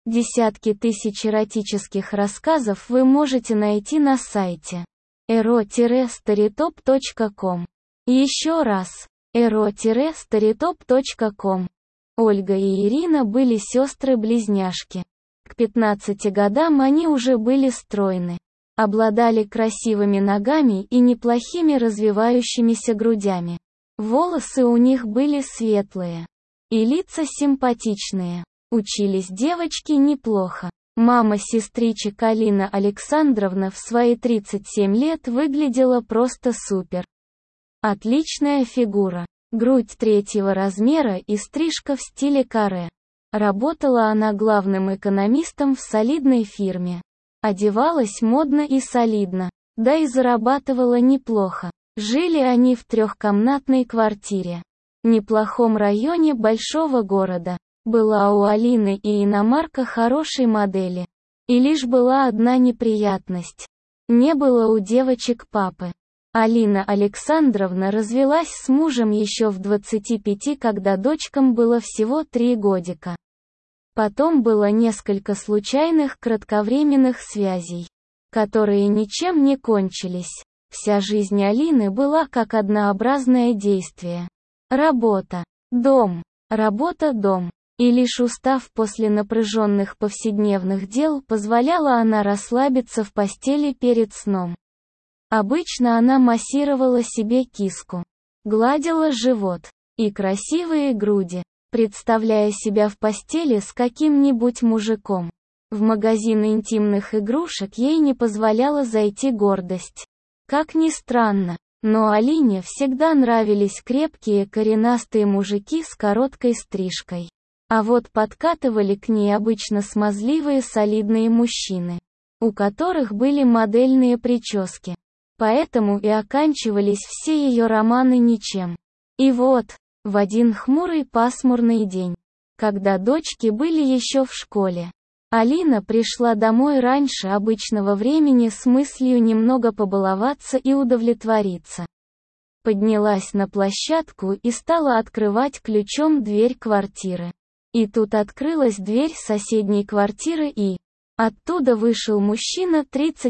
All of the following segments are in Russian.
Десятки тысяч эротических рассказов вы можете найти на сайте ero-storytop.com. Еще раз, ero-storytop.com. Ольга и Ирина были сестры-близняшки. К 15 годам они уже были стройны, обладали красивыми ногами и неплохими развивающимися грудями. Волосы у них были светлые, и лица симпатичные. Учились девочки неплохо. Мама сестричек Алина Александровна в свои 37 лет выглядела просто супер. Отличная фигура, грудь 3-го размера и стрижка в стиле каре. Работала она главным экономистом в солидной фирме. Одевалась модно и солидно, да и зарабатывала неплохо. Жили они в 3-комнатной квартире. В неплохом районе большого города. Была у Алины и иномарка хорошей модели. И лишь была одна неприятность. Не было у девочек папы. Алина Александровна развелась с мужем еще в 25, когда дочкам было всего 3 годика. Потом было несколько случайных кратковременных связей, которые ничем не кончились. Вся жизнь Алины была как однообразное действие. Работа, дом, работа, дом. И лишь устав после напряженных повседневных дел, позволяла она расслабиться в постели перед сном. Обычно она массировала себе киску, гладила живот и красивые груди, представляя себя в постели с каким-нибудь мужиком. В магазин интимных игрушек ей не позволяла зайти гордость. Как ни странно, но Алине всегда нравились крепкие коренастые мужики с короткой стрижкой. А вот подкатывали к ней обычно смазливые солидные мужчины, у которых были модельные прически. Поэтому и оканчивались все ее романы ничем. И вот, в один хмурый пасмурный день, когда дочки были еще в школе, Алина пришла домой раньше обычного времени с мыслью немного побаловаться и удовлетвориться. Поднялась на площадку и стала открывать ключом дверь квартиры. И тут открылась дверь соседней квартиры и... Оттуда вышел мужчина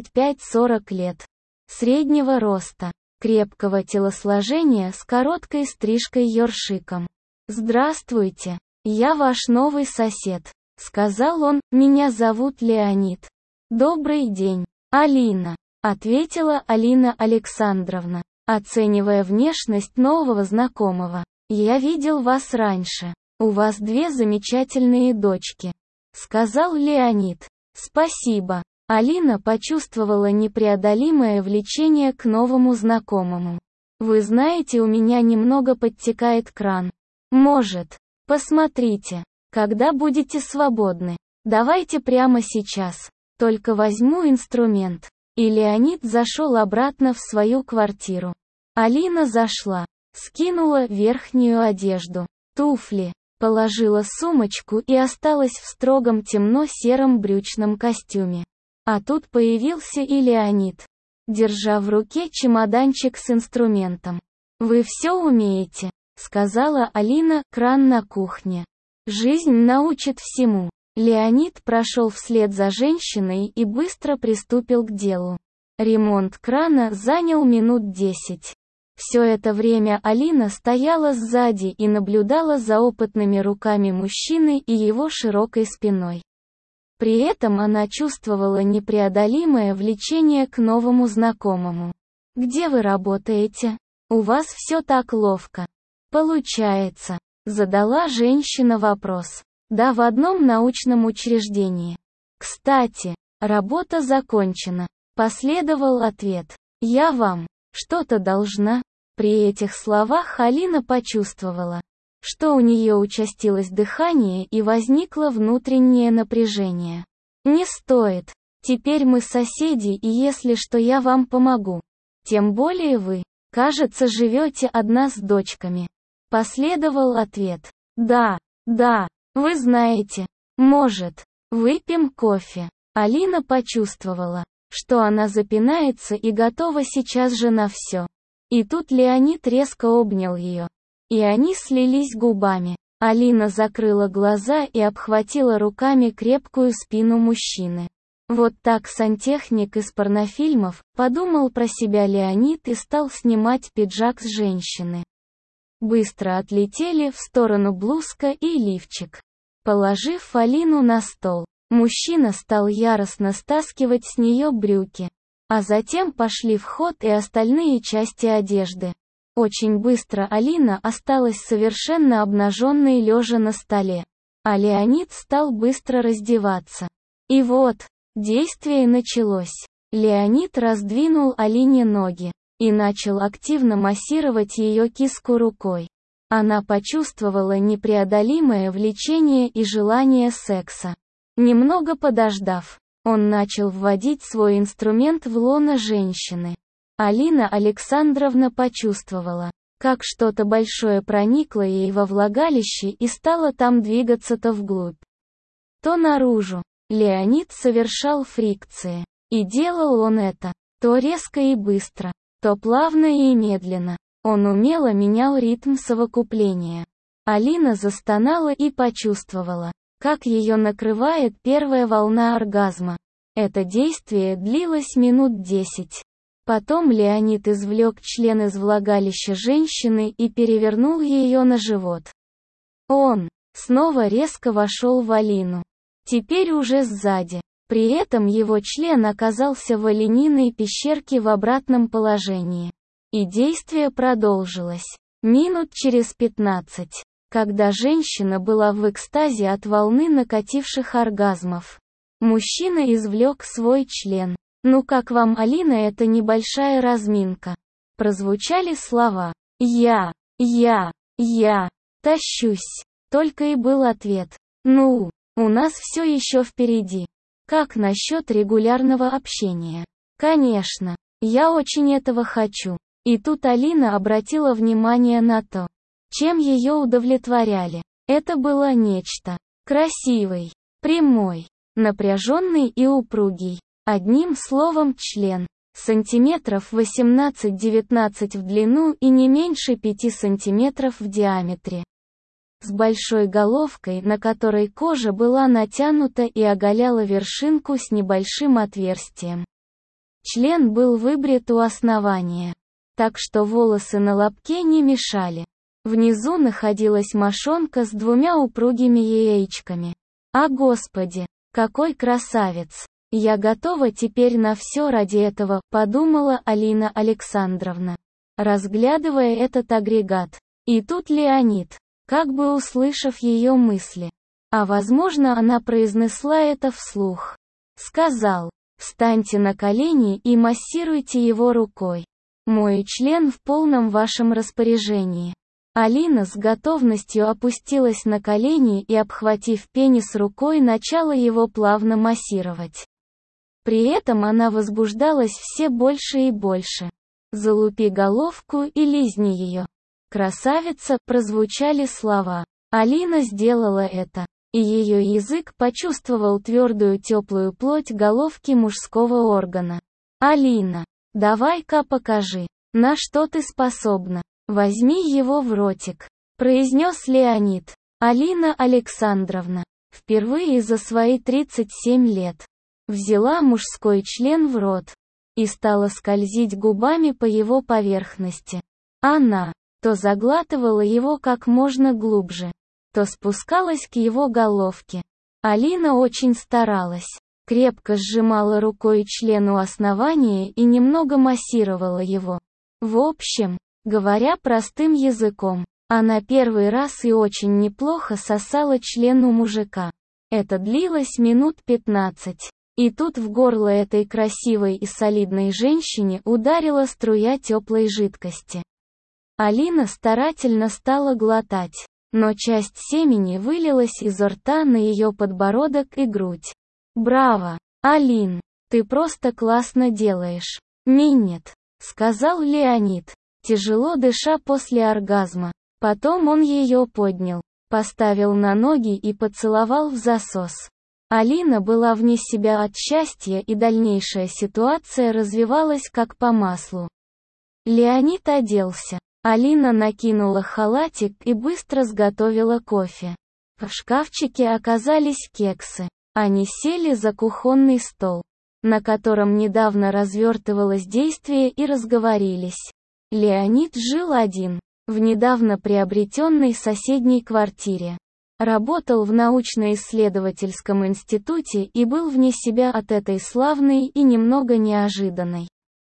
35-40 лет. Среднего роста, крепкого телосложения с короткой стрижкой-ёршиком. «Здравствуйте, я ваш новый сосед», — сказал он, — «меня зовут Леонид». «Добрый день, Алина», — ответила Алина Александровна, оценивая внешность нового знакомого. «Я видел вас раньше. У вас 2 замечательные дочки», — сказал Леонид. «Спасибо». Алина почувствовала непреодолимое влечение к новому знакомому. «Вы знаете, у меня немного подтекает кран. Может, посмотрите, когда будете свободны. Давайте прямо сейчас. Только возьму инструмент». И Леонид зашел обратно в свою квартиру. Алина зашла, скинула верхнюю одежду, туфли, положила сумочку и осталась в строгом темно-сером брючном костюме. А тут появился и Леонид, держа в руке чемоданчик с инструментом. «Вы все умеете», — сказала Алина, — «кран на кухне. Жизнь научит всему». Леонид прошел вслед за женщиной и быстро приступил к делу. Ремонт крана занял минут 10. Все это время Алина стояла сзади и наблюдала за опытными руками мужчины и его широкой спиной. При этом она чувствовала непреодолимое влечение к новому знакомому. «Где вы работаете? У вас все так ловко получается», — задала женщина вопрос. «Да, в одном научном учреждении. Кстати, работа закончена», — последовал ответ. «Я вам что-то должна». При этих словах Алина почувствовала, что у нее участилось дыхание и возникло внутреннее напряжение. «Не стоит. Теперь мы соседи, и если что, я вам помогу. Тем более вы, кажется, живете одна с дочками». Последовал ответ. «Да, вы знаете. Может, выпьем кофе?» Алина почувствовала, что она запинается и готова сейчас же на все. И тут Леонид резко обнял ее. И они слились губами. Алина закрыла глаза и обхватила руками крепкую спину мужчины. Вот так сантехник из порнофильмов, подумал про себя Леонид и стал снимать пиджак с женщины. Быстро отлетели в сторону блузка и лифчик. Положив Алину на стол, мужчина стал яростно стаскивать с нее брюки. А затем пошли в ход и остальные части одежды. Очень быстро Алина осталась совершенно обнаженной лежа на столе. А Леонид стал быстро раздеваться. И вот, действие началось. Леонид раздвинул Алине ноги и начал активно массировать ее киску рукой. Она почувствовала непреодолимое влечение и желание секса. Немного подождав, он начал вводить свой инструмент в лоно женщины. Алина Александровна почувствовала, как что-то большое проникло ей во влагалище и стало там двигаться то вглубь, то наружу. Леонид совершал фрикции. И делал он это то резко и быстро, то плавно и медленно. Он умело менял ритм совокупления. Алина застонала и почувствовала, как ее накрывает первая волна оргазма. Это действие длилось минут 10. Потом Леонид извлек член из влагалища женщины и перевернул ее на живот. Он снова резко вошел в Алину. Теперь уже сзади. При этом его член оказался в Алининой пещерке в обратном положении. И действие продолжилось. Минут через 15, когда женщина была в экстазе от волны накативших оргазмов. Мужчина извлек свой член. «Ну как вам, Алина, эта небольшая разминка?» Прозвучали слова «Я тащусь». Только и был ответ «Ну, у нас все еще впереди. Как насчет регулярного общения?» «Конечно, я очень этого хочу». И тут Алина обратила внимание на то, чем ее удовлетворяли. Это было нечто. Красивый, прямой, напряженный и упругий. Одним словом, член. Сантиметров 18-19 в длину и не меньше 5 сантиметров в диаметре. С большой головкой, на которой кожа была натянута и оголяла вершинку с небольшим отверстием. Член был выбрит у основания, так что волосы на лобке не мешали. Внизу находилась мошонка с 2 упругими яичками. «А господи, какой красавец! Я готова теперь на все ради этого», — подумала Алина Александровна, разглядывая этот агрегат. И тут Леонид, как бы услышав ее мысли, а возможно она произнесла это вслух, сказал: «Встаньте на колени и массируйте его рукой. Мой член в полном вашем распоряжении». Алина с готовностью опустилась на колени и, обхватив пенис рукой, начала его плавно массировать. При этом она возбуждалась все больше и больше. «Залупи головку и лизни ее. Красавица», прозвучали слова. Алина сделала это, и ее язык почувствовал твердую теплую плоть головки мужского органа. «Алина, давай-ка покажи, на что ты способна. Возьми его в ротик», произнес Леонид. Алина Александровна впервые за свои 37 лет взяла мужской член в рот и стала скользить губами по его поверхности. Она то заглатывала его как можно глубже, то спускалась к его головке. Алина очень старалась, крепко сжимала рукой член у основания и немного массировала его. В общем, говоря простым языком, она первый раз и очень неплохо сосала член у мужика. Это длилось минут 15. И тут в горло этой красивой и солидной женщине ударила струя теплой жидкости. Алина старательно стала глотать, но часть семени вылилась изо рта на ее подбородок и грудь. «Браво, Алин, ты просто классно делаешь». «Минет», — сказал Леонид, тяжело дыша после оргазма. Потом он ее поднял, поставил на ноги и поцеловал в засос. Алина была вне себя от счастья, и дальнейшая ситуация развивалась как по маслу. Леонид оделся, Алина накинула халатик и быстро сготовила кофе. В шкафчике оказались кексы. Они сели за кухонный стол, на котором недавно развертывалось действие, и разговорились. Леонид жил один, в недавно приобретенной соседней квартире. Работал в научно-исследовательском институте и был вне себя от этой славной и немного неожиданной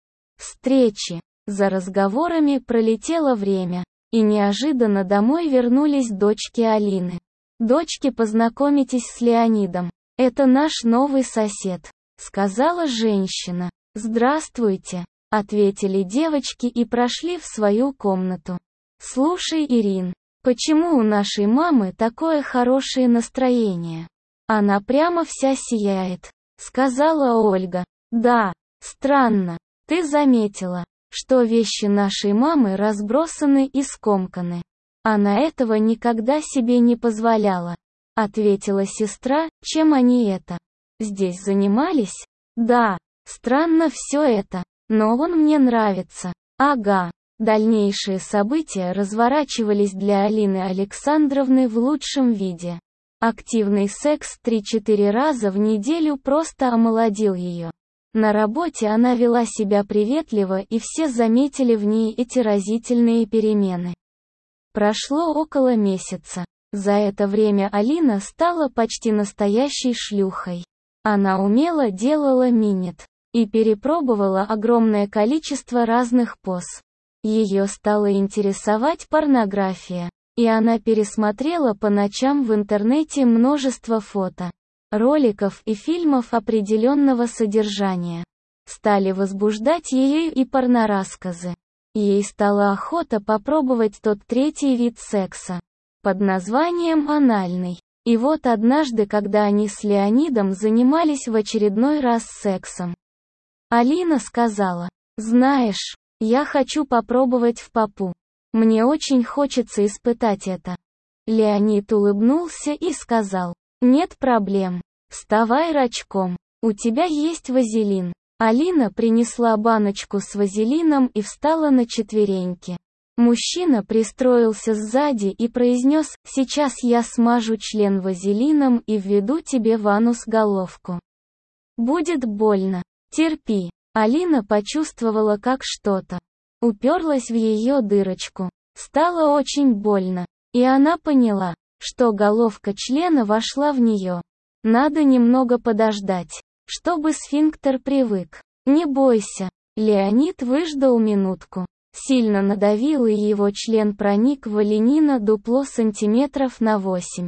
встречи. За разговорами пролетело время, и неожиданно домой вернулись дочки Алины. «Дочки, познакомитесь с Леонидом. Это наш новый сосед», — сказала женщина. «Здравствуйте», — ответили девочки и прошли в свою комнату. «Слушай, Ирин, почему у нашей мамы такое хорошее настроение? Она прямо вся сияет», — сказала Ольга. «Да, странно. Ты заметила, что вещи нашей мамы разбросаны и скомканы? Она этого никогда себе не позволяла», — ответила сестра. «Чем они это? Здесь занимались?» «Да, странно все это, но он мне нравится». «Ага». Дальнейшие события разворачивались для Алины Александровны в лучшем виде. Активный секс 3-4 раза в неделю просто омолодил ее. На работе она вела себя приветливо, и все заметили в ней эти разительные перемены. Прошло около месяца. За это время Алина стала почти настоящей шлюхой. Она умело делала минет и перепробовала огромное количество разных поз. Ее стала интересовать порнография, и она пересмотрела по ночам в интернете множество фото, роликов и фильмов определенного содержания. Стали возбуждать ее и порнорассказы. Ей стала охота попробовать тот третий вид секса, под названием анальный. И вот однажды, когда они с Леонидом занимались в очередной раз сексом, Алина сказала: «Знаешь, я хочу попробовать в попу. Мне очень хочется испытать это». Леонид улыбнулся и сказал: «Нет проблем. Вставай рачком. У тебя есть вазелин». Алина принесла баночку с вазелином и встала на четвереньки. Мужчина пристроился сзади и произнес: «Сейчас я смажу член вазелином и введу тебе в анус головку. Будет больно. Терпи». Алина почувствовала, как что-то уперлось в ее дырочку. Стало очень больно, и она поняла, что головка члена вошла в нее. Надо немного подождать, чтобы сфинктер привык. «Не бойся». Леонид выждал минутку, сильно надавил, и его член проник в Аленина дупло сантиметров на 8.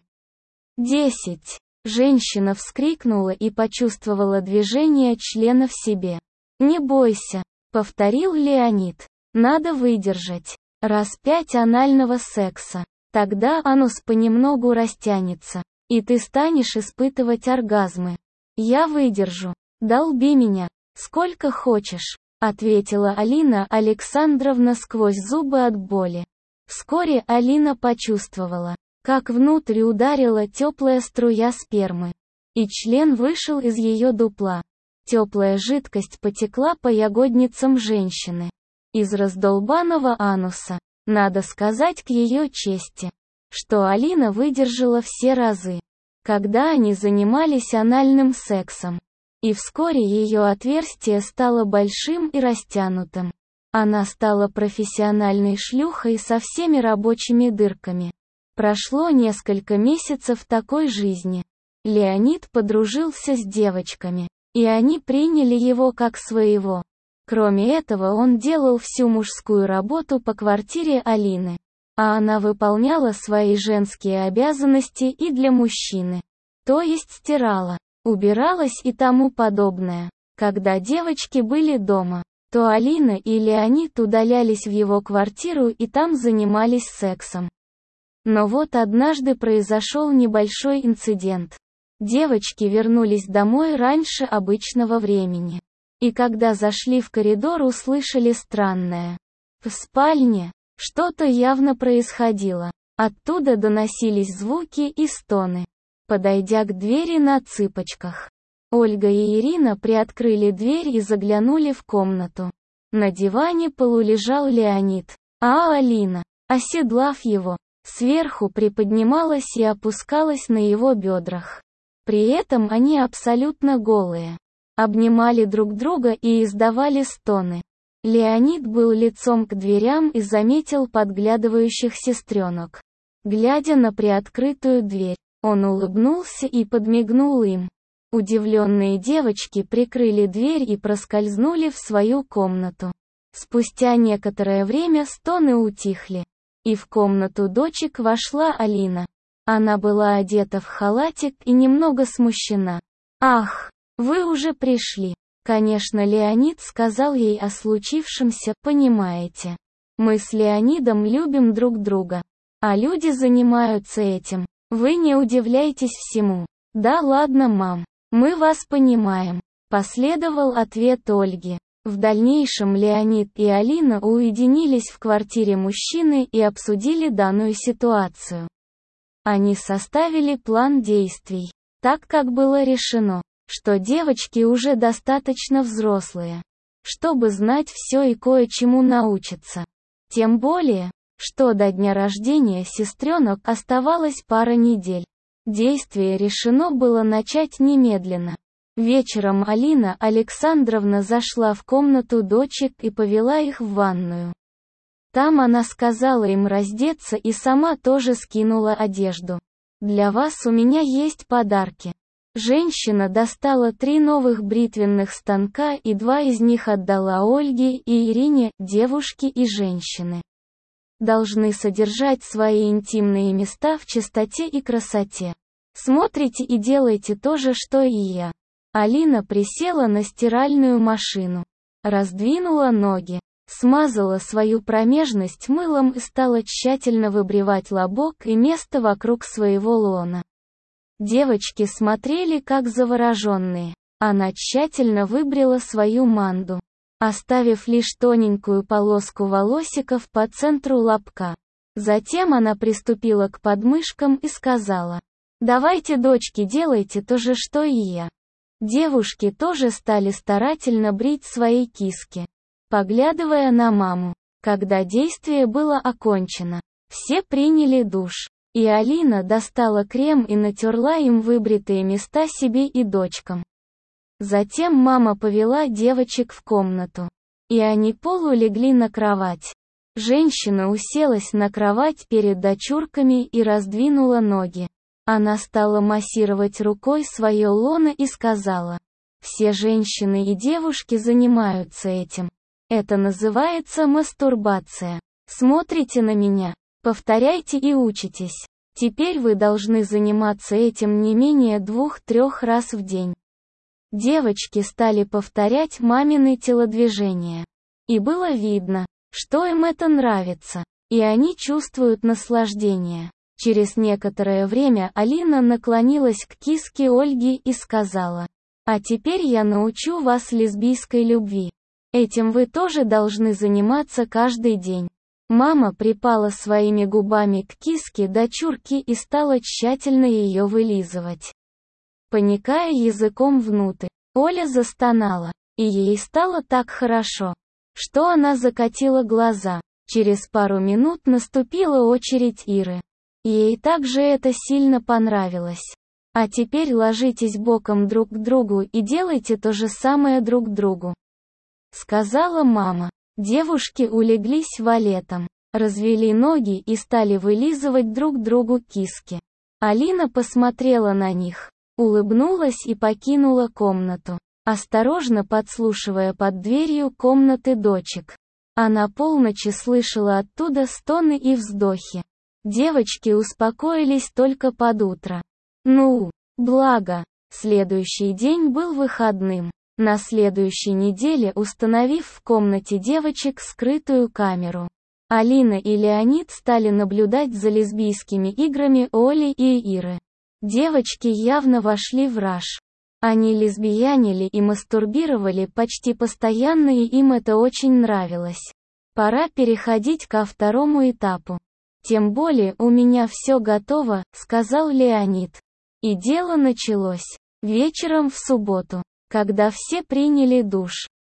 10. Женщина вскрикнула и почувствовала движение члена в себе. «Не бойся», — повторил Леонид. «Надо выдержать. Раз 5 анального секса. Тогда анус понемногу растянется, и ты станешь испытывать оргазмы. Я выдержу. Долби меня, сколько хочешь», — ответила Алина Александровна сквозь зубы от боли. Вскоре Алина почувствовала, как внутрь ударила теплая струя спермы, и член вышел из ее дупла. Теплая жидкость потекла по ягодницам женщины из раздолбанного ануса. Надо сказать к ее чести, что Алина выдержала все разы, когда они занимались анальным сексом. И вскоре ее отверстие стало большим и растянутым. Она стала профессиональной шлюхой со всеми рабочими дырками. Прошло несколько месяцев такой жизни. Леонид подружился с девочками, и они приняли его как своего. Кроме этого, он делал всю мужскую работу по квартире Алины, а она выполняла свои женские обязанности и для мужчины. То есть стирала, убиралась и тому подобное. Когда девочки были дома, то Алина и Леонид удалялись в его квартиру и там занимались сексом. Но вот однажды произошел небольшой инцидент. Девочки вернулись домой раньше обычного времени. И когда зашли в коридор, услышали странное. В спальне что-то явно происходило. Оттуда доносились звуки и стоны. Подойдя к двери на цыпочках, Ольга и Ирина приоткрыли дверь и заглянули в комнату. На диване полулежал Леонид, А Алина, оседлав его, сверху приподнималась и опускалась на его бедрах. При этом они абсолютно голые. Обнимали друг друга и издавали стоны. Леонид был лицом к дверям и заметил подглядывающих сестренок. Глядя на приоткрытую дверь, он улыбнулся и подмигнул им. Удивленные девочки прикрыли дверь и проскользнули в свою комнату. Спустя некоторое время стоны утихли, и в комнату дочек вошла Алина. Она была одета в халатик и немного смущена. «Ах, вы уже пришли!» Конечно, Леонид сказал ей о случившемся, понимаете. Мы с Леонидом любим друг друга. А люди занимаются этим. Вы не удивляйтесь всему. Да ладно, мам. Мы вас понимаем. Последовал ответ Ольги. В дальнейшем Леонид и Алина уединились в квартире мужчины и обсудили данную ситуацию. Они составили план действий, так как было решено, что девочки уже достаточно взрослые, чтобы знать все и кое-чему научиться. Тем более, что до дня рождения сестренок оставалось пара недель. Действие решено было начать немедленно. Вечером Алина Александровна зашла в комнату дочек и повела их в ванную. Там она сказала им раздеться и сама тоже скинула одежду. «Для вас у меня есть подарки». Женщина достала 3 новых бритвенных станка и 2 из них отдала Ольге и Ирине, девушки и женщины. Должны содержать свои интимные места в чистоте и красоте. Смотрите и делайте то же, что и я. Алина присела на стиральную машину, раздвинула ноги, смазала свою промежность мылом и стала тщательно выбривать лобок и место вокруг своего лона. Девочки смотрели как завороженные. Она тщательно выбрила свою манду, оставив лишь тоненькую полоску волосиков по центру лобка. Затем она приступила к подмышкам и сказала: «Давайте, дочки, делайте то же, что и я». Девушки тоже стали старательно брить свои киски, поглядывая на маму. Когда действие было окончено, все приняли душ, и Алина достала крем и натерла им выбритые места себе и дочкам. Затем мама повела девочек в комнату, и они полулегли на кровать. Женщина уселась на кровать перед дочурками и раздвинула ноги. Она стала массировать рукой свое лоно и сказала: «Все женщины и девушки занимаются этим. Это называется мастурбация. Смотрите на меня, повторяйте и учитесь. Теперь вы должны заниматься этим не менее 2-3 раз в день». Девочки стали повторять мамины телодвижения. И было видно, что им это нравится, и они чувствуют наслаждение. Через некоторое время Алина наклонилась к киске Ольги и сказала: «А теперь я научу вас лесбийской любви. Этим вы тоже должны заниматься каждый день». Мама припала своими губами к киске дочурки и стала тщательно ее вылизывать, поникая языком внутрь. Оля застонала, и ей стало так хорошо, что она закатила глаза. Через пару минут наступила очередь Иры. Ей также это сильно понравилось. «А теперь ложитесь боком друг к другу и делайте то же самое друг другу», — сказала мама. Девушки улеглись валетом, развели ноги и стали вылизывать друг другу киски. Алина посмотрела на них, улыбнулась и покинула комнату, осторожно подслушивая под дверью комнаты дочек. Она полночи слышала оттуда стоны и вздохи. Девочки успокоились только под утро. Благо, следующий день был выходным. На следующей неделе, установив в комнате девочек скрытую камеру, Алина и Леонид стали наблюдать за лесбийскими играми Оли и Иры. Девочки явно вошли в раж. Они лесбиянили и мастурбировали почти постоянно, и им это очень нравилось. Пора переходить ко второму этапу. «Тем более у меня все готово», — сказал Леонид. И дело началось. Вечером в субботу, когда все приняли душ,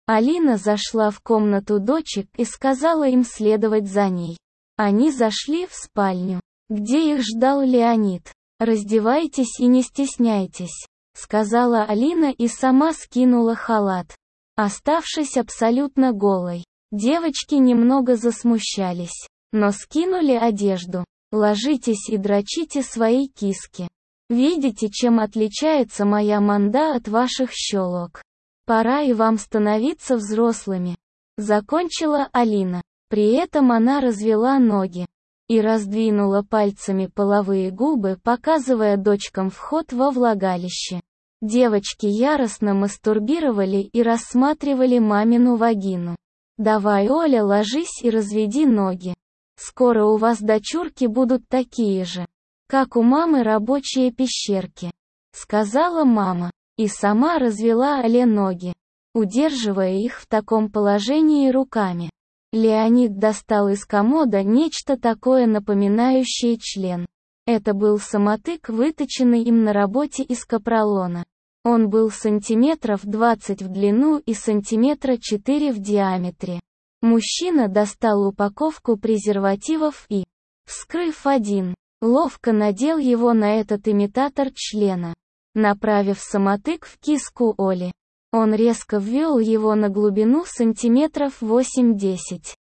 Алина зашла в комнату дочек и сказала им следовать за ней. Они зашли в спальню, где их ждал Леонид. «Раздевайтесь и не стесняйтесь», — сказала Алина и сама скинула халат, оставшись абсолютно голой. Девочки немного засмущались, но скинули одежду. «Ложитесь и дрочите свои киски. Видите, чем отличается моя манда от ваших щелок? Пора и вам становиться взрослыми», — закончила Алина. При этом она развела ноги и раздвинула пальцами половые губы, показывая дочкам вход во влагалище. Девочки яростно мастурбировали и рассматривали мамину вагину. «Давай, Оля, ложись и разведи ноги. Скоро у вас дочурки будут такие же, как у мамы, рабочие пещерки», — сказала мама, и сама развела Оле ноги, удерживая их в таком положении руками. Леонид достал из комода нечто такое, напоминающее член. Это был самотык, выточенный им на работе из капролона. Он был сантиметров 20 в длину и сантиметра 4 в диаметре. Мужчина достал упаковку презервативов и, вскрыв один, ловко надел его на этот имитатор члена, направив самотык в киску Оли. Он резко ввел его на глубину сантиметров 8-10.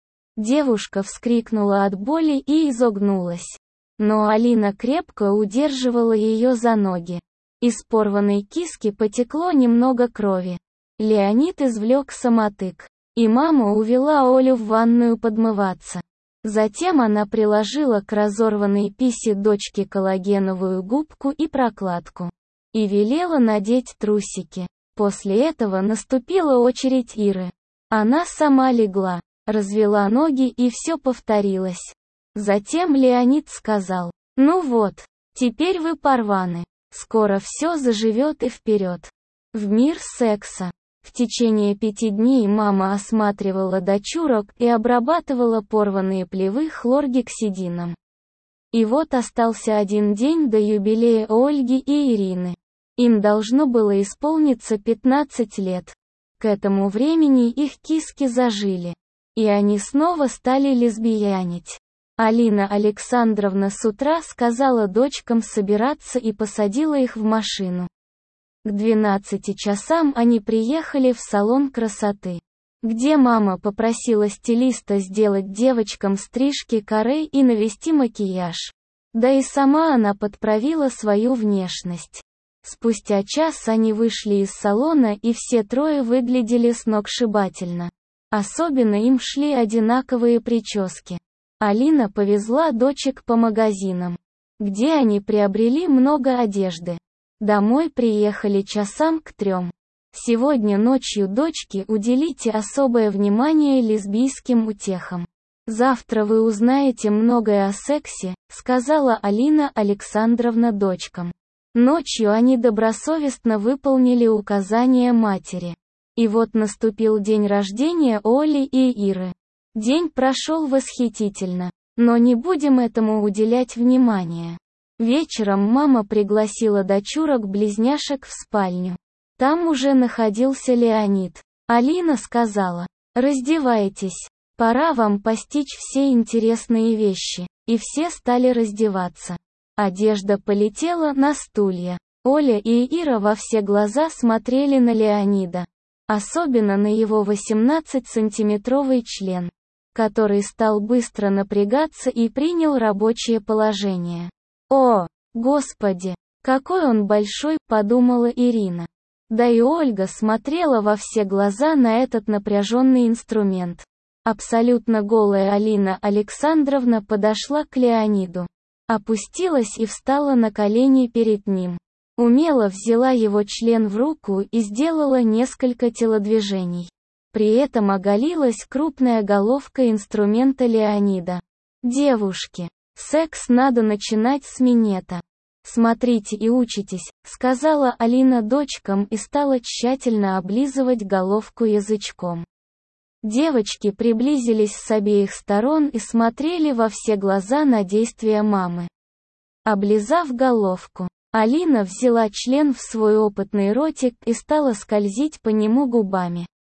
Девушка вскрикнула от боли и изогнулась. Но Алина крепко удерживала ее за ноги. Из порванной киски потекло немного крови. Леонид извлек самотык, и мама увела Олю в ванную подмываться. Затем она приложила к разорванной писе дочки коллагеновую губку и прокладку. И велела надеть трусики. После этого наступила очередь Иры. Она сама легла, развела ноги, и все повторилось. Затем Леонид сказал: «Ну вот, теперь вы порваны. Скоро все заживет и вперед в мир секса». В течение 5 дней мама осматривала дочурок и обрабатывала порванные плевы хлоргексидином. И вот остался 1 день до юбилея Ольги и Ирины. Им должно было исполниться 15 лет. К этому времени их киски зажили, и они снова стали лесбиянить. Алина Александровна с утра сказала дочкам собираться и посадила их в машину. К 12 часам они приехали в салон красоты, где мама попросила стилиста сделать девочкам стрижки каре и навести макияж. Да и сама она подправила свою внешность. Спустя час они вышли из салона, и все трое выглядели сногсшибательно. Особенно им шли одинаковые прически. Алина повезла дочек по магазинам, где они приобрели много одежды. Домой приехали часам к 3. Сегодня ночью, дочки, уделите особое внимание лесбийским утехам. Завтра вы узнаете многое о сексе, сказала Алина Александровна дочкам. Ночью они добросовестно выполнили указания матери. И вот наступил день рождения Оли и Иры. День прошел восхитительно, но не будем этому уделять внимания. Вечером мама пригласила дочурок-близняшек в спальню. Там уже находился Леонид. Алина сказала: «Раздевайтесь, пора вам постичь все интересные вещи». И все стали раздеваться. Одежда полетела на стулья. Оля и Ира во все глаза смотрели на Леонида. Особенно на его 18-сантиметровый член, который стал быстро напрягаться и принял рабочее положение. «О, Господи, какой он большой», — подумала Ирина. Да и Ольга смотрела во все глаза на этот напряженный инструмент. Абсолютно голая Алина Александровна подошла к Леониду, опустилась и встала на колени перед ним. Умело взяла его член в руку и сделала несколько телодвижений. При этом оголилась крупная головка инструмента Леонида. «Девушки, секс надо начинать с минета. Смотрите и учитесь», — сказала Алина дочкам и стала тщательно облизывать головку язычком. Девочки приблизились с обеих сторон и смотрели во все глаза на действия мамы. Облизав головку, Алина взяла член в свой опытный ротик и стала скользить по нему губами.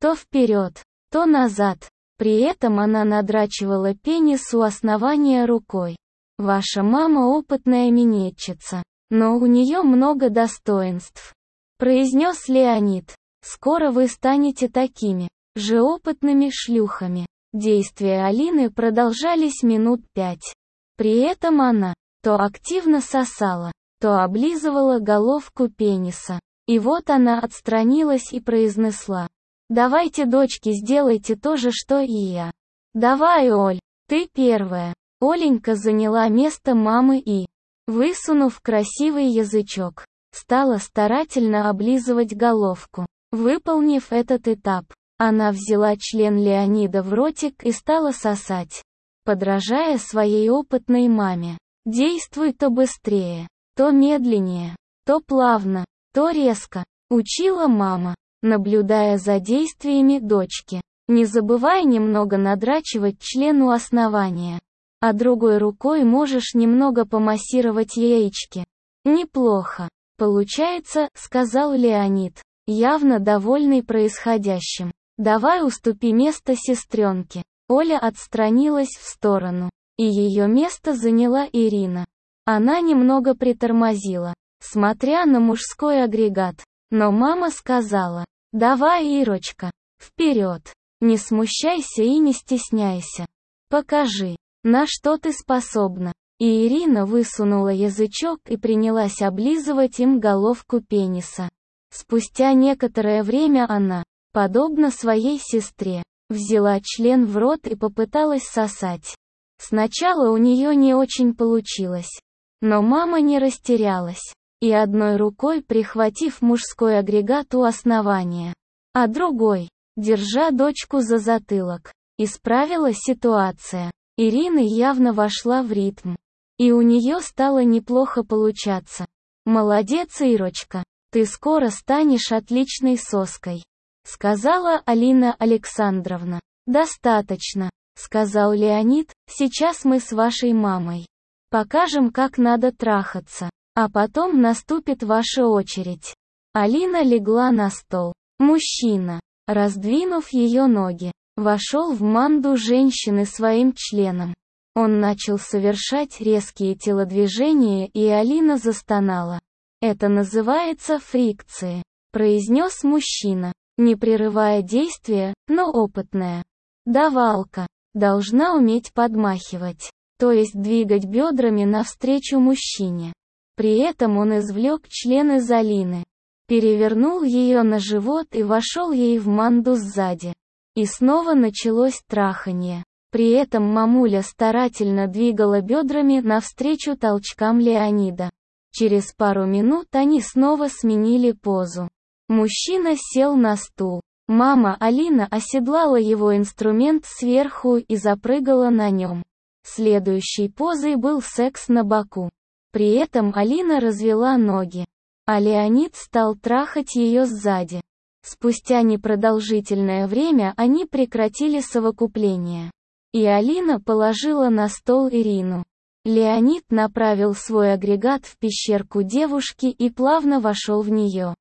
то вперед, то назад. При этом она надрачивала пенис у основания рукой. Ваша мама опытная минетчица, но у нее много достоинств, произнес Леонид. Скоро вы станете такими же опытными шлюхами. Действия Алины продолжались минут 5. При этом она то активно сосала, то облизывала головку пениса. И вот она отстранилась и произнесла: «Давайте, дочки, сделайте то же, что и я. Давай, Оль, ты первая». Оленька заняла место мамы и, высунув красивый язычок, стала старательно облизывать головку. Выполнив этот этап, она взяла член Леонида в ротик и стала сосать, подражая своей опытной маме. «Действуй то быстрее, то медленнее, то плавно, то резко», учила мама, наблюдая за действиями дочки. «Не забывай немного надрачивать член у основания, а другой рукой можешь немного помассировать яички». «Неплохо получается», — сказал Леонид, явно довольный происходящим. «Давай уступи место сестренке». Оля отстранилась в сторону, и ее место заняла Ирина. Она немного притормозила, смотря на мужской агрегат, но мама сказала: «Давай, Ирочка, вперед, не смущайся и не стесняйся. Покажи, на что ты способна». И Ирина высунула язычок и принялась облизывать им головку пениса. Спустя некоторое время она, подобно своей сестре, взяла член в рот и попыталась сосать. Сначала у нее не очень получилось, но мама не растерялась, и одной рукой прихватив мужской агрегат у основания, а другой, держа дочку за затылок, исправила ситуация. Ирина явно вошла в ритм, и у нее стало неплохо получаться. «Молодец, Ирочка, ты скоро станешь отличной соской», сказала Алина Александровна. «Достаточно», сказал Леонид, «сейчас мы с вашей мамой покажем, как надо трахаться, а потом наступит ваша очередь». Алина легла на стол. Мужчина, раздвинув ее ноги, вошел в манду женщины своим членом. Он начал совершать резкие телодвижения, и Алина застонала. «Это называется фрикции», произнес мужчина, не прерывая действия, но опытная давалка должна уметь подмахивать, то есть двигать бедрами навстречу мужчине. При этом он извлек член из Алины, перевернул ее на живот и вошел ей в манду сзади. И снова началось траханье. При этом мамуля старательно двигала бедрами навстречу толчкам Леонида. Через пару минут они снова сменили позу. Мужчина сел на стул. Мама Алина оседлала его инструмент сверху и запрыгала на нем. Следующей позой был секс на боку. При этом Алина развела ноги, а Леонид стал трахать ее сзади. Спустя непродолжительное время они прекратили совокупление, и Алина положила на стол Ирину. Леонид направил свой агрегат в пещерку девушки и плавно вошел в нее.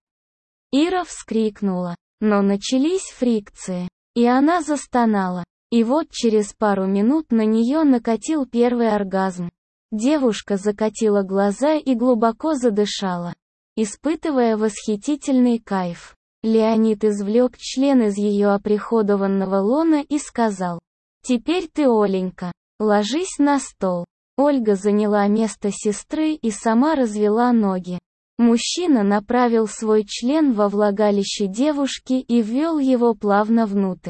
Ира вскрикнула, но начались фрикции, и она застонала. И вот через пару минут на нее накатил первый оргазм. Девушка закатила глаза и глубоко задышала, испытывая восхитительный кайф. Леонид извлек член из ее оприходованного лона и сказал: «Теперь ты, Оленька, ложись на стол». Ольга заняла место сестры и сама развела ноги. Мужчина направил свой член во влагалище девушки и ввел его плавно внутрь.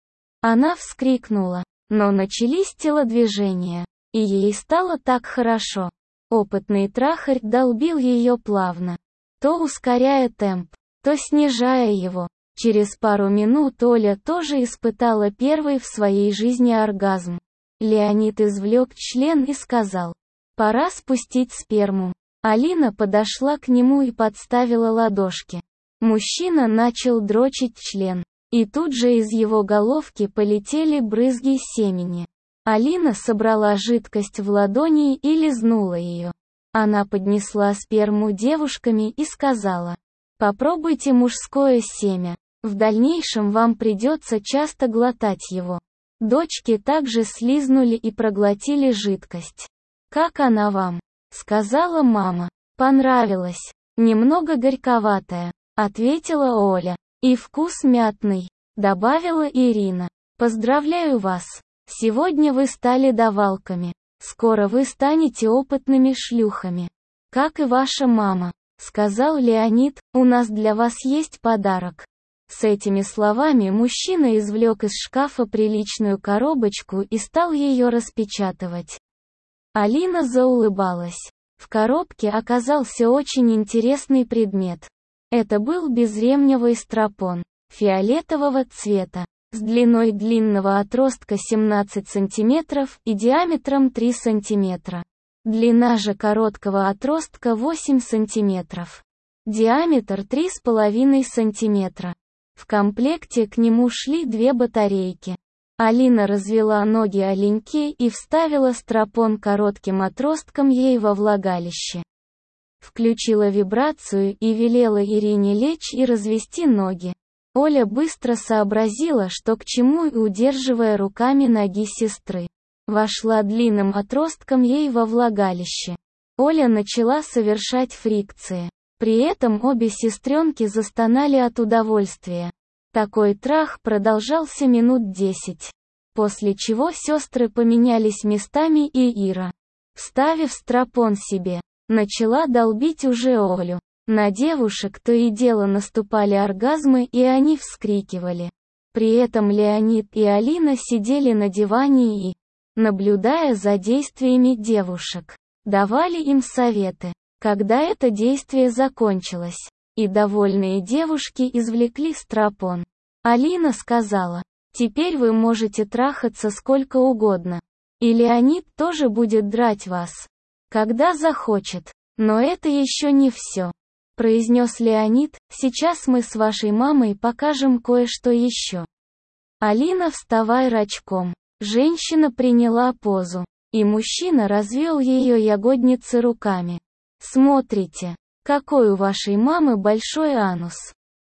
Она вскрикнула, но начались телодвижения, и ей стало так хорошо. Опытный трахарь долбил ее плавно, то ускоряя темп, то снижая его. Через пару минут Оля тоже испытала первый в своей жизни оргазм. Леонид извлек член и сказал: «Пора спустить сперму». Алина подошла к нему и подставила ладошки. Мужчина начал дрочить член, и тут же из его головки полетели брызги семени. Алина собрала жидкость в ладони и лизнула ее. Она поднесла сперму девушками и сказала: «Попробуйте мужское семя. В дальнейшем вам придется часто глотать его. Дочки также слизнули и проглотили жидкость. «Как она вам?» — сказала мама. «Понравилось. Немного горьковатая», — ответила Оля. «И вкус мятный», — добавила Ирина. «Поздравляю вас. Сегодня вы стали давалками. Скоро вы станете опытными шлюхами. Как и ваша мама», — сказал Леонид. «У нас для вас есть подарок». С этими словами мужчина извлек из шкафа приличную коробочку и стал ее распечатывать. Алина заулыбалась. В коробке оказался очень интересный предмет. Это был безремневый стропон, фиолетового цвета, с длиной длинного отростка 17 см и диаметром 3 см. Длина же короткого отростка 8 см. Диаметр 3,5 см. В комплекте к нему шли 2 батарейки. Алина развела ноги Оленьке и вставила стропон коротким отростком ей во влагалище. Включила вибрацию и велела Ирине лечь и развести ноги. Оля быстро сообразила, что к чему, и, удерживая руками ноги сестры, вошла длинным отростком ей во влагалище. Оля начала совершать фрикции. При этом обе сестренки застонали от удовольствия. Такой трах продолжался минут 10. После чего сестры поменялись местами, и Ира, вставив стропон себе, начала долбить уже Олю. На девушек то и дело наступали оргазмы, и они вскрикивали. При этом Леонид и Алина сидели на диване и, наблюдая за действиями девушек, давали им советы. Когда это действие закончилось, и довольные девушки извлекли стропон, Алина сказала: «Теперь вы можете трахаться сколько угодно. И Леонид тоже будет драть вас, когда захочет. Но это еще не все», — произнес Леонид. «Сейчас мы с вашей мамой покажем кое-что еще». «Алина, вставай рачком». Женщина приняла позу, и мужчина развел ее ягодицы руками. «Смотрите, какой у вашей мамы большой анус.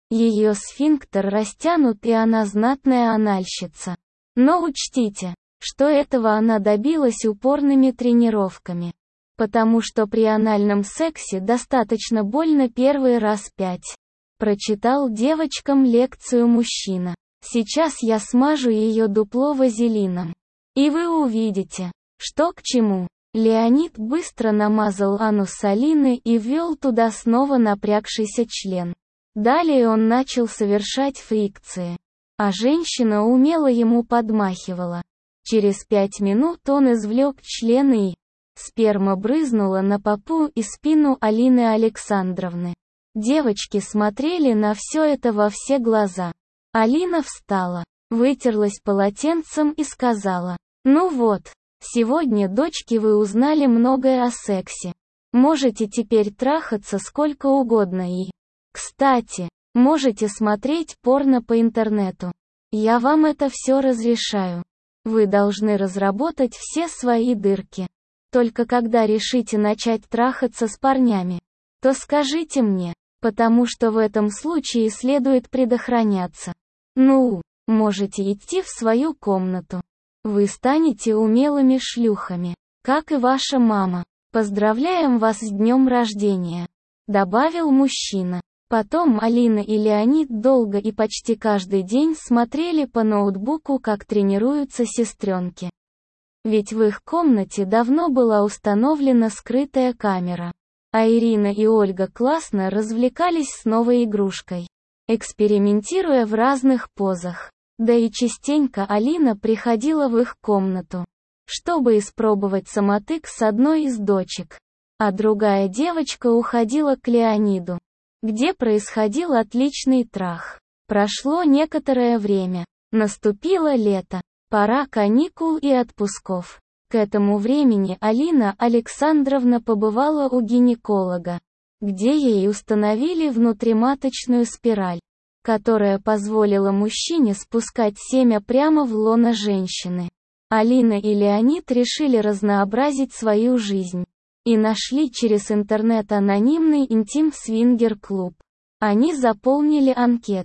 Ее сфинктер растянут, и она знатная анальщица. Но учтите, что этого она добилась упорными тренировками. Потому что при анальном сексе достаточно больно первый раз 5. Прочитал девочкам лекцию мужчина. «Сейчас я смажу ее дупло вазелином. И вы увидите, что к чему». Леонид быстро намазал анус Алины и ввел туда снова напрягшийся член. Далее он начал совершать фрикции, а женщина умело ему подмахивала. Через 5 минут он извлек член, и сперма брызнула на попу и спину Алины Александровны. Девочки смотрели на все это во все глаза. Алина встала, вытерлась полотенцем и сказала: «Ну вот. Сегодня, дочки, вы узнали многое о сексе. Можете теперь трахаться сколько угодно и, кстати, можете смотреть порно по интернету. Я вам это все разрешаю. Вы должны разработать все свои дырки. Только когда решите начать трахаться с парнями, то скажите мне, потому что в этом случае следует предохраняться. Ну, можете идти в свою комнату. Вы станете умелыми шлюхами, как и ваша мама. Поздравляем вас с днем рождения», — добавил мужчина. Потом Алина и Леонид долго и почти каждый день смотрели по ноутбуку, как тренируются сестренки. Ведь в их комнате давно была установлена скрытая камера. А Ирина и Ольга классно развлекались с новой игрушкой, экспериментируя в разных позах. Да и частенько Алина приходила в их комнату, чтобы испробовать самотык с одной из дочек. А другая девочка уходила к Леониду, где происходил отличный трах. Прошло некоторое время. Наступило лето. Пора каникул и отпусков. К этому времени Алина Александровна побывала у гинеколога, где ей установили внутриматочную спираль, которая позволила мужчине спускать семя прямо в лоно женщины. Алина и Леонид решили разнообразить свою жизнь и нашли через интернет анонимный интим-свингер-клуб. Они заполнили анкету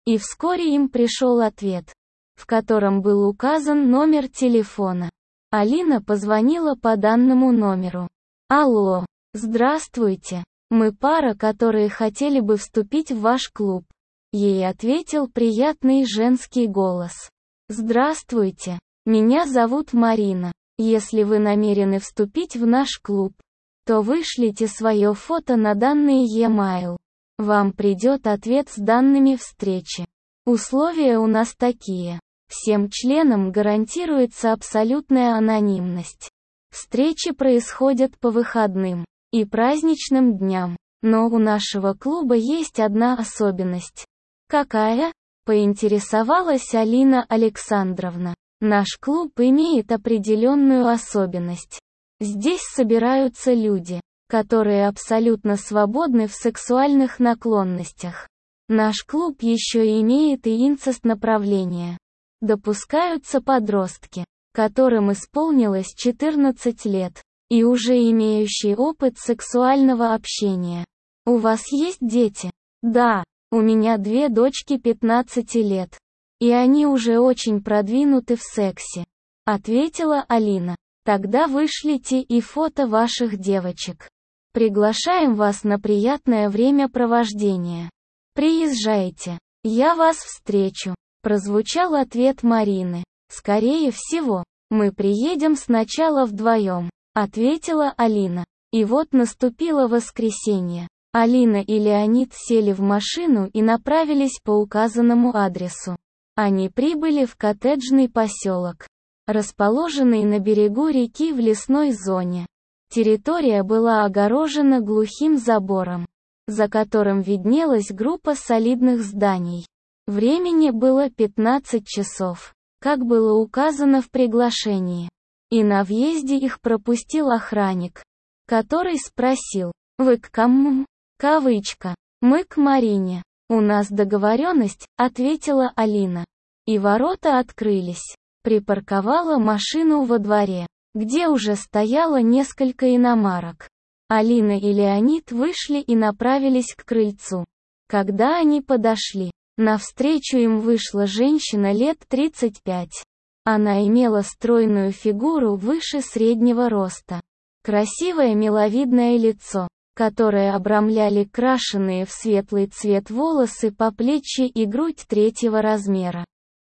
И вскоре им пришел ответ, в котором был указан номер телефона. Алина позвонила по данному номеру. «Алло, здравствуйте, мы пара, которые хотели бы вступить в ваш клуб». Ей ответил приятный женский голос. «Здравствуйте, меня зовут Марина. Если вы намерены вступить в наш клуб, то вышлите свое фото на данный e-mail. Вам придет ответ с данными встречи. Условия у нас такие. Всем членам гарантируется абсолютная анонимность. Встречи происходят по выходным и праздничным дням. Но у нашего клуба есть одна особенность». «Какая?» — поинтересовалась Алина Александровна. «Наш клуб имеет определенную особенность. Здесь собираются люди, которые абсолютно свободны в сексуальных наклонностях. Наш клуб еще имеет и инцест-направление. Допускаются подростки, которым исполнилось 14 лет, и уже имеющие опыт сексуального общения. У вас есть дети?» «Да, у меня 2 дочки 15 лет. И они уже очень продвинуты в сексе», — ответила Алина. «Тогда вышлите и фото ваших девочек. Приглашаем вас на приятное времяпровождение. Приезжайте, я вас встречу», — прозвучал ответ Марины. «Скорее всего, мы приедем сначала вдвоем», — ответила Алина. И вот наступило воскресенье. Алина и Леонид сели в машину и направились по указанному адресу. Они прибыли в коттеджный поселок, расположенный на берегу реки в лесной зоне. Территория была огорожена глухим забором, за которым виднелась группа солидных зданий. Времени было 15 часов, как было указано в приглашении. И на въезде их пропустил охранник, который спросил: «Вы к кому?» Кавычка. «Мы к Марине. У нас договоренность», — ответила Алина. И ворота открылись. Припарковала машину во дворе, где уже стояло несколько иномарок. Алина и Леонид вышли и направились к крыльцу. Когда они подошли, навстречу им вышла женщина лет 35. Она имела стройную фигуру выше среднего роста, красивое миловидное лицо, которое обрамляли крашеные в светлый цвет волосы по плечи и грудь 3-го размера.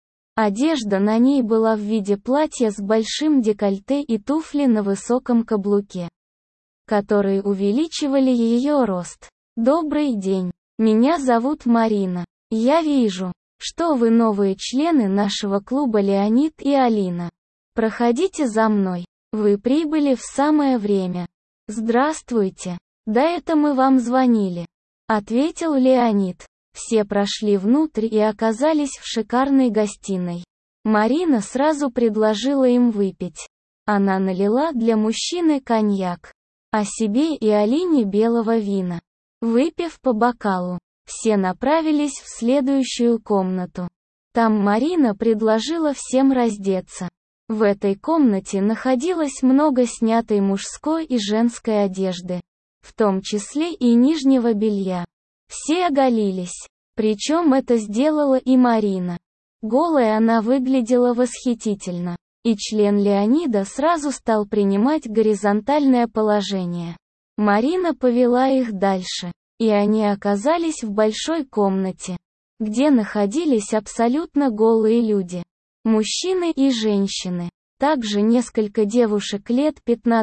Одежда на ней была в виде платья с большим декольте и туфли на высоком каблуке, которые увеличивали ее рост. «Добрый день, меня зовут Марина. Я вижу, что вы новые члены нашего клуба Леонид и Алина. Проходите за мной, вы прибыли в самое время». «Здравствуйте. Да это мы вам звонили», — ответил Леонид. Все прошли внутрь и оказались в шикарной гостиной. Марина сразу предложила им выпить. Она налила для мужчины коньяк, а себе и Алине белого вина. Выпив по бокалу, все направились в следующую комнату. Там Марина предложила всем раздеться. В этой комнате находилось много снятой мужской и женской одежды, в том числе и нижнего белья. Все оголились, причем это сделала и Марина. Голая она выглядела восхитительно, и член Леонида сразу стал принимать горизонтальное положение. Марина повела их дальше, и они оказались в большой комнате, где находились абсолютно голые люди. Мужчины и женщины. Также несколько девушек лет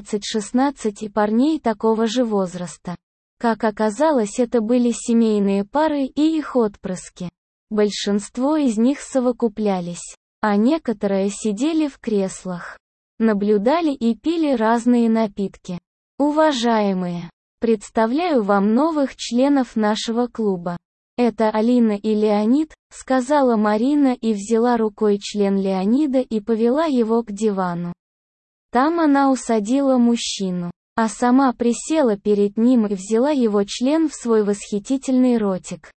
15-16 и парней такого же возраста. Как оказалось, это были семейные пары и их отпрыски. Большинство из них совокуплялись, а некоторые сидели в креслах, наблюдали и пили разные напитки. «Уважаемые, представляю вам новых членов нашего клуба. Это Алина и Леонид», — сказала Марина и взяла рукой член Леонида и повела его к дивану. Там она усадила мужчину, а сама присела перед ним и взяла его член в свой восхитительный ротик.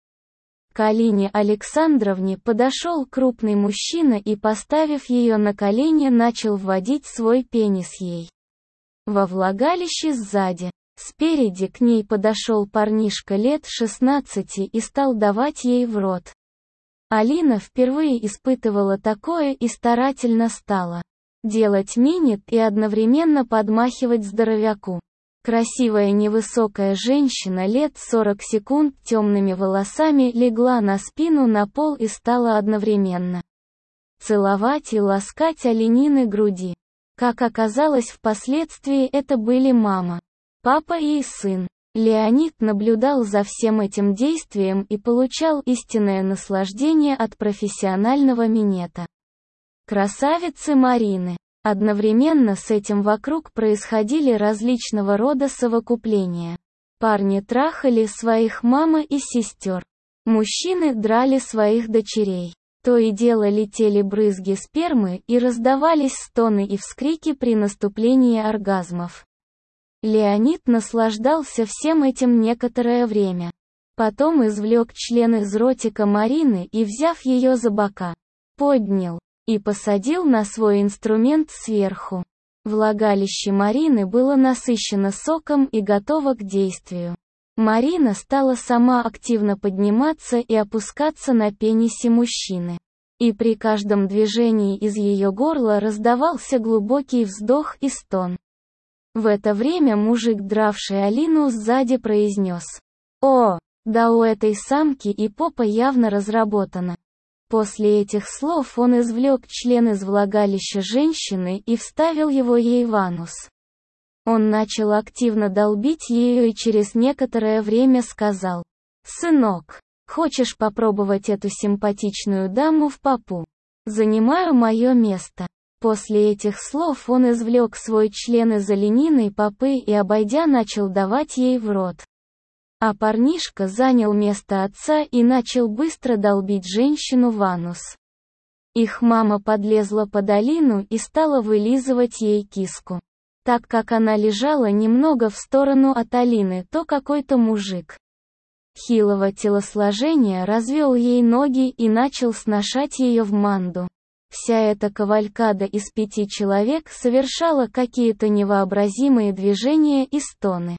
К Алине Александровне подошел крупный мужчина и, поставив ее на колени, начал вводить свой пенис ей во влагалище сзади. Спереди к ней подошел парнишка лет 16 и стал давать ей в рот. Алина впервые испытывала такое и старательно стала делать минет и одновременно подмахивать здоровяку. Красивая невысокая женщина лет 40 секунд темными волосами легла на спину на пол и стала одновременно целовать и ласкать Оленины груди. Как оказалось впоследствии, это были мама, папа и сын. Леонид наблюдал за всем этим действием и получал истинное наслаждение от профессионального минета красавицы Марины. Одновременно с этим вокруг происходили различного рода совокупления. Парни трахали своих мама и сестер. Мужчины драли своих дочерей. То и дело летели брызги спермы и раздавались стоны и вскрики при наступлении оргазмов. Леонид наслаждался всем этим некоторое время. Потом извлек член из ротика Марины и, взяв ее за бока, поднял и посадил на свой инструмент сверху. Влагалище Марины было насыщено соком и готово к действию. Марина стала сама активно подниматься и опускаться на пенисе мужчины. И при каждом движении из ее горла раздавался глубокий вздох и стон. В это время мужик, дравший Алину сзади, произнес: «О, да у этой самки и попа явно разработана». После этих слов он извлек член из влагалища женщины и вставил его ей в анус. Он начал активно долбить ее и через некоторое время сказал: «Сынок, хочешь попробовать эту симпатичную даму в попу? Занимаю мое место». После этих слов он извлек свой член из Олениной попы и, обойдя, начал давать ей в рот. А парнишка занял место отца и начал быстро долбить женщину в анус. Их мама подлезла под Алину и стала вылизывать ей киску. Так как она лежала немного в сторону от Алины, то какой-то мужик хилого телосложения развел ей ноги и начал сношать ее в манду. Вся эта кавалькада из 5 человек совершала какие-то невообразимые движения и стоны.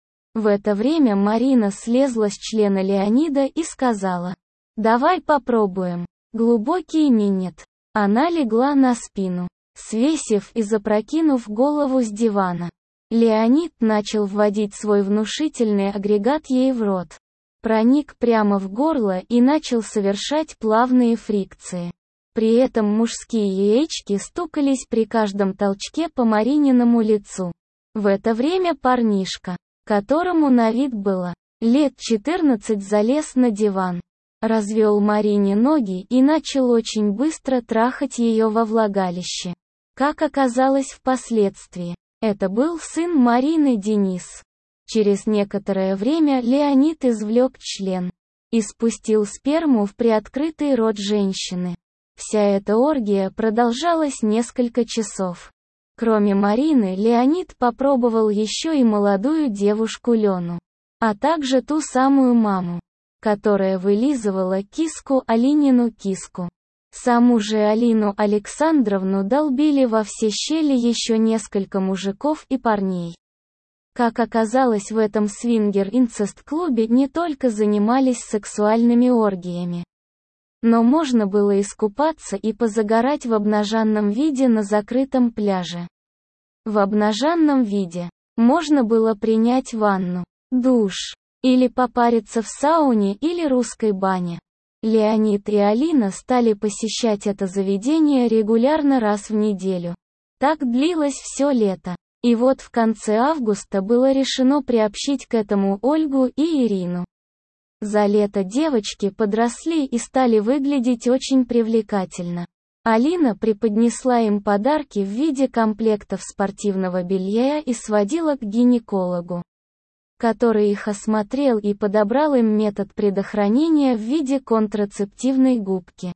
В это время Марина слезла с члена Леонида и сказала: «Давай попробуем». Глубокий минет. Она легла на спину, свесив и запрокинув голову с дивана. Леонид начал вводить свой внушительный агрегат ей в рот. Проник прямо в горло и начал совершать плавные фрикции. При этом мужские яички стукались при каждом толчке по Марининому лицу. В это время парнишка, которому на вид было лет 14, залез на диван, развел Марине ноги и начал очень быстро трахать ее во влагалище. Как оказалось впоследствии, это был сын Марины, Денис. Через некоторое время Леонид извлек член и спустил сперму в приоткрытый рот женщины. Вся эта оргия продолжалась несколько часов. Кроме Марины, Леонид попробовал еще и молодую девушку Лену, а также ту самую маму, которая вылизывала киску, Алинину киску. Саму же Алину Александровну долбили во все щели еще несколько мужиков и парней. Как оказалось, в этом свингер-инцест-клубе не только занимались сексуальными оргиями, но можно было искупаться и позагорать в обнаженном виде на закрытом пляже. В обнаженном виде можно было принять ванну, душ, или попариться в сауне или русской бане. Леонид и Алина стали посещать это заведение регулярно раз в неделю. Так длилось все лето. И вот в конце августа было решено приобщить к этому Ольгу и Ирину. За лето девочки подросли и стали выглядеть очень привлекательно. Алина преподнесла им подарки в виде комплектов спортивного белья и сводила к гинекологу, который их осмотрел и подобрал им метод предохранения в виде контрацептивной губки.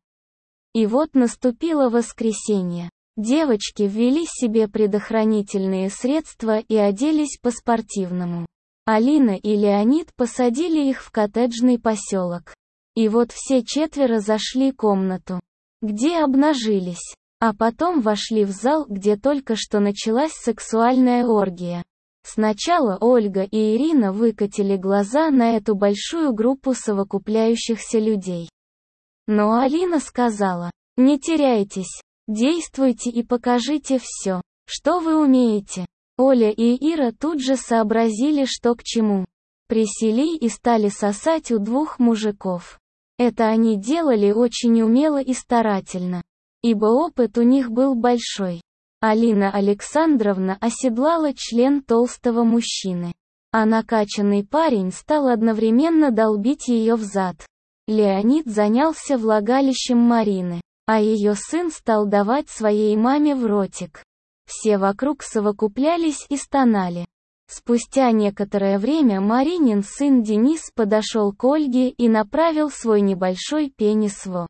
И вот наступило воскресенье. Девочки ввели себе предохранительные средства и оделись по-спортивному. Алина и Леонид посадили их в коттеджный поселок. И вот все четверо зашли в комнату, где обнажились, а потом вошли в зал, где только что началась сексуальная оргия. Сначала Ольга и Ирина выкатили глаза на эту большую группу совокупляющихся людей. Но Алина сказала: «Не теряйтесь, действуйте и покажите все, что вы умеете». Оля и Ира тут же сообразили, что к чему. Присели и стали сосать у двух мужиков. Это они делали очень умело и старательно, ибо опыт у них был большой. Алина Александровна оседлала член толстого мужчины, а накачанный парень стал одновременно долбить ее взад. Леонид занялся влагалищем Марины, а ее сын стал давать своей маме в ротик. Все вокруг совокуплялись и стонали. Спустя некоторое время Маринин сын Денис подошел к Ольге и направил свой небольшой пенис в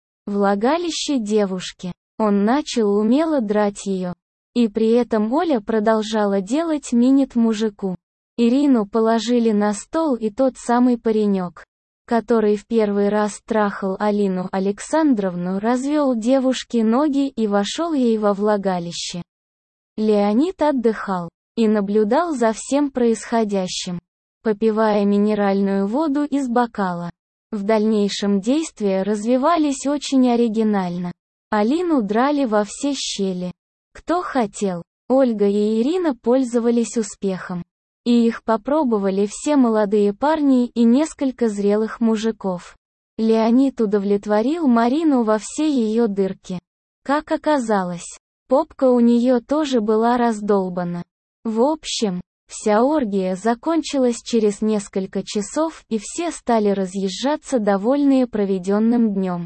влагалище девушки. Он начал умело драть ее. И при этом Оля продолжала делать минет мужику. Ирину положили на стол, и тот самый паренек, который в первый раз трахал Алину Александровну, развел девушке ноги и вошел ей во влагалище. Леонид отдыхал и наблюдал за всем происходящим, попивая минеральную воду из бокала. В дальнейшем действия развивались очень оригинально. Алину драли во все щели. Кто хотел. Ольга и Ирина пользовались успехом. И их попробовали все молодые парни и несколько зрелых мужиков. Леонид удовлетворил Марину во все ее дырки. Как оказалось, попка у нее тоже была раздолбана. В общем, вся оргия закончилась через несколько часов, и все стали разъезжаться, довольные проведенным днем.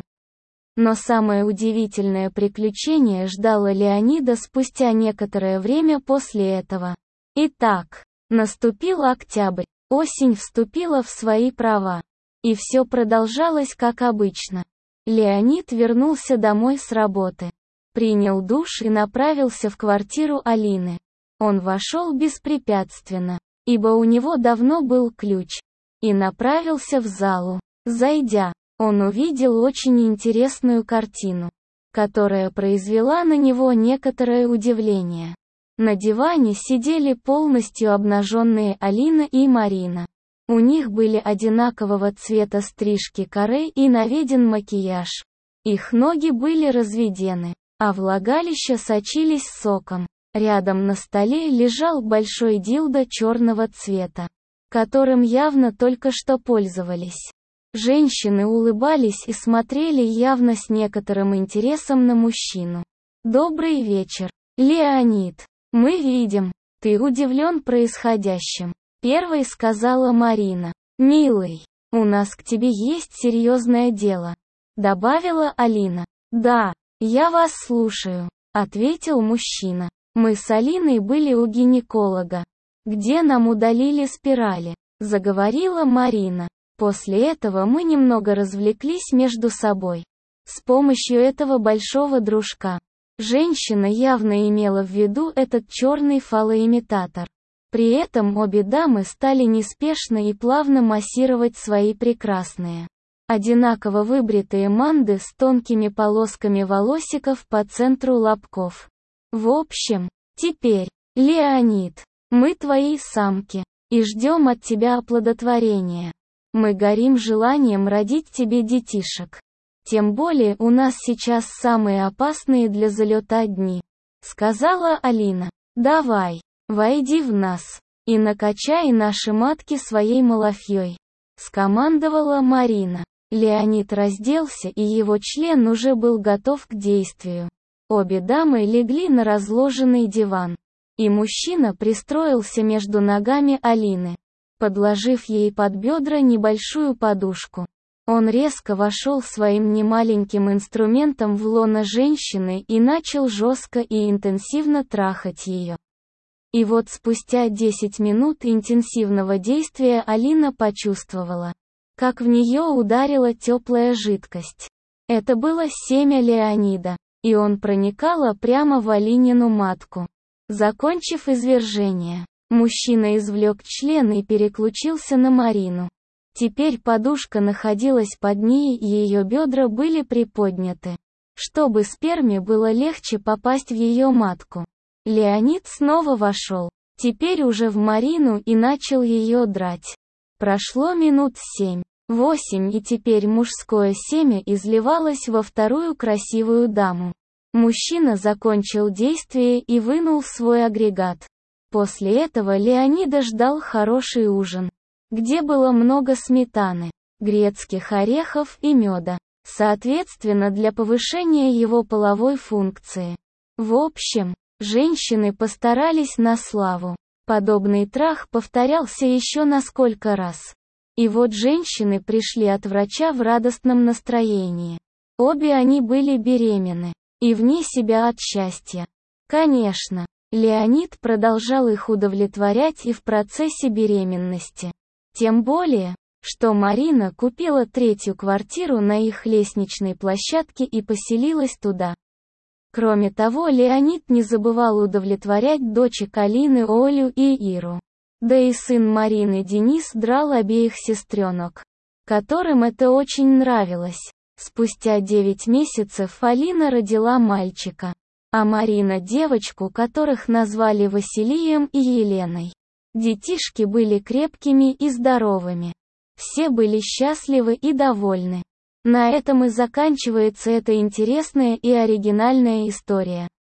Но самое удивительное приключение ждало Леонида спустя некоторое время после этого. Итак, наступил октябрь, осень вступила в свои права. И все продолжалось как обычно. Леонид вернулся домой с работы, принял душ и направился в квартиру Алины. Он вошел беспрепятственно, ибо у него давно был ключ, и направился в залу. Зайдя, он увидел очень интересную картину, которая произвела на него некоторое удивление. На диване сидели полностью обнаженные Алина и Марина. У них были одинакового цвета стрижки каре и наведен макияж. Их ноги были разведены, а влагалища сочились соком. Рядом на столе лежал большой дилдо черного цвета, которым явно только что пользовались. Женщины улыбались и смотрели явно с некоторым интересом на мужчину. «Добрый вечер, Леонид. Мы видим, ты удивлен происходящим», — первой сказала Марина. «Милый, у нас к тебе есть серьезное дело», — добавила Алина. «Да, я вас слушаю», — ответил мужчина. «Мы с Алиной были у гинеколога, где нам удалили спирали», — заговорила Марина. «После этого мы немного развлеклись между собой. С помощью этого большого дружка». Женщина явно имела в виду этот черный фалоимитатор. При этом обе дамы стали неспешно и плавно массировать свои прекрасные, одинаково выбритые манды с тонкими полосками волосиков по центру лобков. «В общем, теперь, Леонид, мы твои самки, и ждем от тебя оплодотворения. Мы горим желанием родить тебе детишек. Тем более у нас сейчас самые опасные для залета дни», — сказала Алина. «Давай, войди в нас, и накачай наши матки своей малафьей», — скомандовала Марина. Леонид разделся, и его член уже был готов к действию. Обе дамы легли на разложенный диван, и мужчина пристроился между ногами Алины, подложив ей под бедра небольшую подушку. Он резко вошел своим немаленьким инструментом в лоно женщины и начал жестко и интенсивно трахать ее. И вот спустя 10 минут интенсивного действия Алина почувствовала, как в нее ударила теплая жидкость. Это было семя Леонида, и он проникало прямо в Алинину матку. Закончив извержение, мужчина извлек член и переключился на Марину. Теперь подушка находилась под ней, и ее бедра были приподняты, чтобы сперме было легче попасть в ее матку. Леонид снова вошел, теперь уже в Марину, и начал ее драть. Прошло минут 7. 8, и теперь мужское семя изливалось во вторую красивую даму. Мужчина закончил действие и вынул свой агрегат. После этого Леонида ждал хороший ужин, где было много сметаны, грецких орехов и меда, соответственно для повышения его половой функции. В общем, женщины постарались на славу. Подобный трах повторялся еще на сколько раз. И вот женщины пришли от врача в радостном настроении. Обе они были беременны и вне себя от счастья. Конечно, Леонид продолжал их удовлетворять и в процессе беременности. Тем более, что Марина купила третью квартиру на их лестничной площадке и поселилась туда. Кроме того, Леонид не забывал удовлетворять дочек Алины Олю и Иру. Да и сын Марины Денис драл обеих сестренок, которым это очень нравилось. Спустя 9 месяцев Алина родила мальчика, а Марина девочку, которых назвали Василием и Еленой. Детишки были крепкими и здоровыми. Все были счастливы и довольны. На этом и заканчивается эта интересная и оригинальная история.